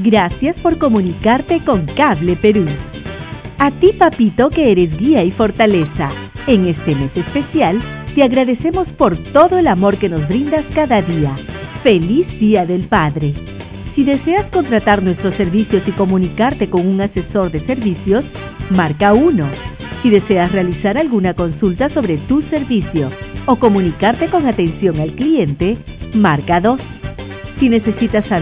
Gracias por comunicarte con Cable Perú. A ti, papito, que eres guía y fortaleza. En este mes especial, te agradecemos por todo el amor que nos brindas cada día. ¡Feliz Día del Padre! Si deseas contratar nuestros servicios y comunicarte con un asesor de servicios, marca 1. Si deseas realizar alguna consulta sobre tu servicio o comunicarte con atención al cliente, marca 2. Si necesitas saber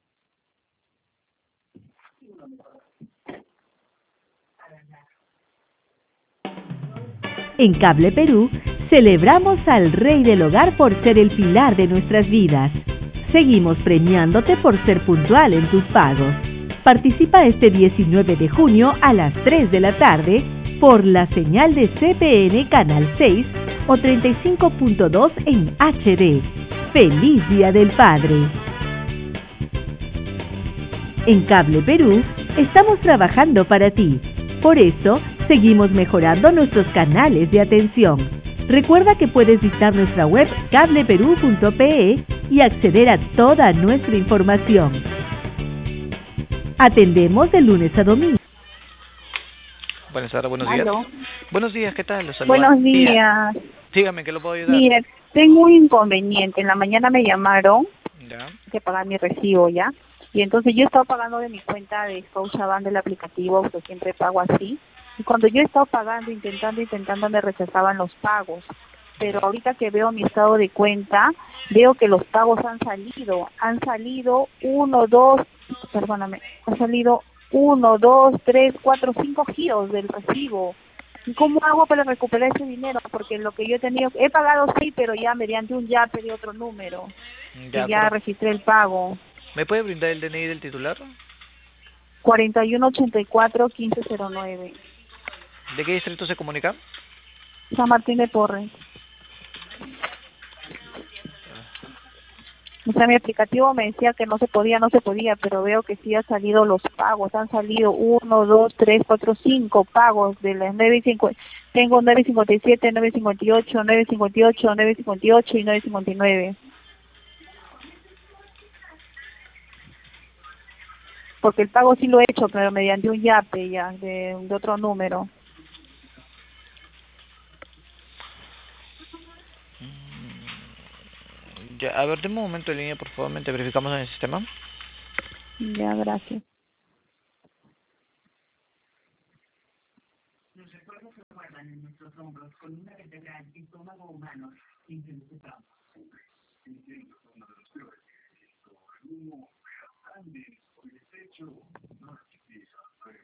en Cable Perú, celebramos al Rey del Hogar por ser el pilar de nuestras vidas. Seguimos premiándote por ser puntual en tus pagos. Participa este 19 de junio a las 3 de la tarde por la señal de CPN Canal 6 o 35.2 en HD. ¡Feliz Día del Padre! En Cable Perú, estamos trabajando para ti. Por eso, seguimos mejorando nuestros canales de atención. Recuerda que puedes visitar nuestra web cableperú.pe y acceder a toda nuestra información. Atendemos de lunes a domingo. Buenas tardes, buenos días. ¿Aló? Buenos días, ¿qué tal? Los saluda. Buenos días. Dígame, ¿qué lo puedo ayudar? Mire, tengo un inconveniente. En la mañana me llamaron Ya. que pagar mi recibo ya. Y entonces yo he estado pagando de mi cuenta de Scotiabank del aplicativo, que siempre pago así. Y cuando yo he estado pagando, intentando, me rechazaban los pagos. Pero ahorita que veo mi estado de cuenta, veo que los pagos han salido. Han salido 1, 2, 3, 4, 5 giros del recibo. ¿Y cómo hago para recuperar ese dinero? Porque lo que yo he tenido, he pagado sí, pero ya mediante un YAPE de otro número. Ya, Y ya registré el pago. ¿Me puede brindar el DNI del titular? 4184-1509. ¿De qué distrito se comunica? San Martín de Porres. O sea, mi aplicativo me decía que no se podía, pero veo que sí han salido los pagos. Han salido 1, 2, 3, 4, 5 pagos de las 9.5. Tengo 9.57, 9.58, 9.58, 9.58 y 9.59. Porque el pago sí lo he hecho, pero mediante un YAPE ya, de otro número. Ya, a ver, deme un momento en línea, por favor, mientras verificamos en el sistema. Ya, gracias. Los recuerdos se guardan en nuestros hombros con una vertebral y estómago humano insensible. Entiendo, uno de los peores. El humo, grande, por el techo, no chiquisa.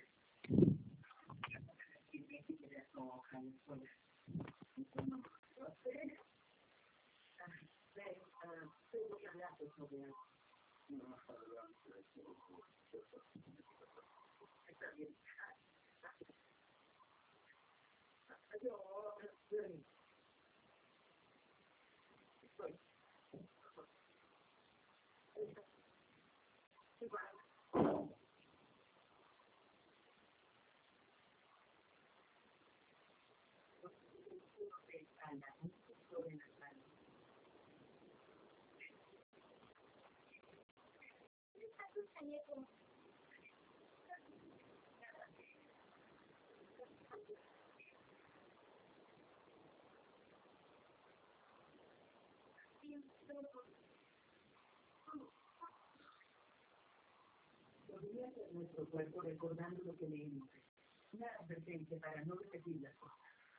Nuestro cuerpo recordando lo que leímos. Una advertencia para no repetir las cosas.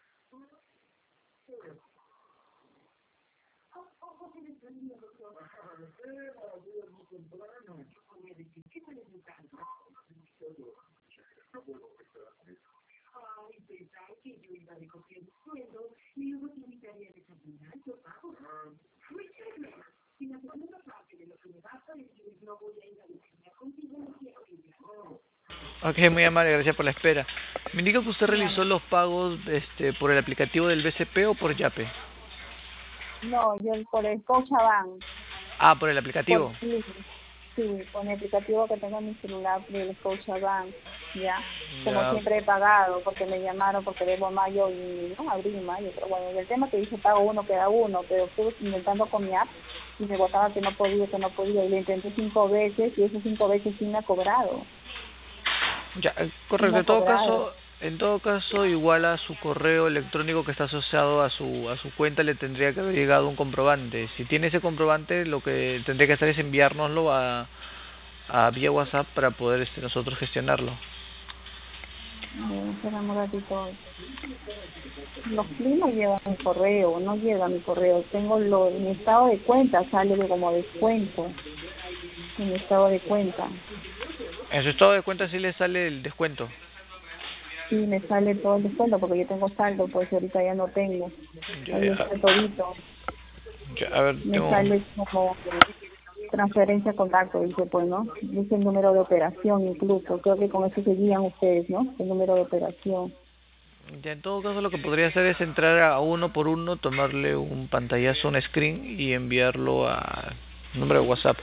Ay, pensaba que yo iba recogiendo sueldo y luego te invitaría a desayunar, yo pago. Si la segunda parte de lo que me vas a decir no voy a ir a desayunar contigo, no quiero que ya. Ok, muy amable, gracias por la espera. Me indica que usted realizó los pagos por el aplicativo del BCP o por YAPE. No, yo por el Scotiabank. Ah, por el aplicativo. Sí, con el aplicativo que tengo en mi celular del Scotiabank, ya. Como Ya. siempre he pagado, porque me llamaron, porque debo mayo y, ¿no? Abril y mayo. Pero bueno, el tema que dice pago uno, queda uno, pero estuve intentando con mi app y me botaba que no podía, y lo intenté 5 veces y esas 5 veces sí me ha cobrado. Ya, Sí me correcto. ha cobrado. En todo caso, igual a su correo electrónico que está asociado a su cuenta le tendría que haber llegado un comprobante. Si tiene ese comprobante, lo que tendría que hacer es enviárnoslo a vía WhatsApp para poder nosotros gestionarlo. Espérame un ratito. Los climas llevan mi correo, no llega mi correo. Tengo mi estado de cuenta, sale de como descuento en mi estado de cuenta. En su estado de cuenta sí le sale el descuento. Sí, me sale todo el descuento porque yo tengo saldo, pues ahorita ya no tengo. Ya, Ahí ya, está todito. ya, a ver, Me sale como transferencia contacto, dice, pues, ¿no? Dice el número de operación incluso. Creo que con eso se guían ustedes, ¿no? El número de operación. ya, en todo caso lo que podría hacer es entrar a uno por uno, tomarle un pantallazo, un screen y enviarlo a número de WhatsApp.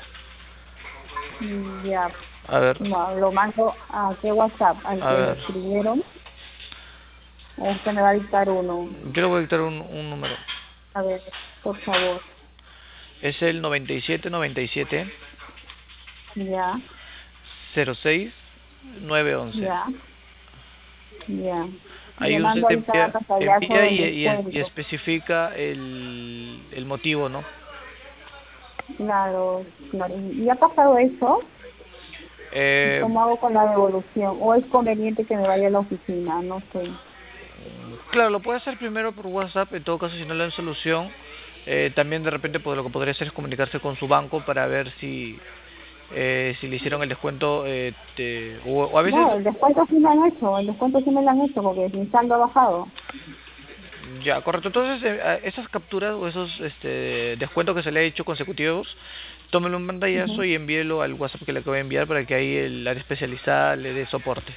Ya, A ver, no, lo mando a qué WhatsApp, al a que me ver, escribieron, o usted me va a dictar uno. yo le voy a dictar un número. A ver, por favor. Es el 9797 Ya, 06 911. ya, ya. Le Ahí usted mando ahí cada pantallazo envía del y descuento. especifica el motivo, ¿no? Claro, claro. ¿Y ha pasado eso? Eh, ¿Cómo hago con la devolución? ¿O es conveniente que me vaya a la oficina? No sé. claro, lo puede hacer primero por WhatsApp, en todo caso si no le dan solución, también de repente pues, lo que podría hacer es comunicarse con su banco para ver si le hicieron el descuento, o a veces, No, el descuento sí me han hecho, el descuento sí me lo han hecho porque mi saldo ha bajado. ya, correcto, entonces esas capturas o esos descuentos que se le ha hecho consecutivos, tómelo un pantallazo Ujú. y envíelo al WhatsApp que le acabo de enviar para que ahí el área especializada le dé soporte.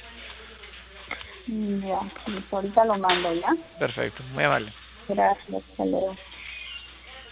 Ya, listo, ahorita lo mando, ¿ya? Perfecto, muy amable. Gracias, hasta luego.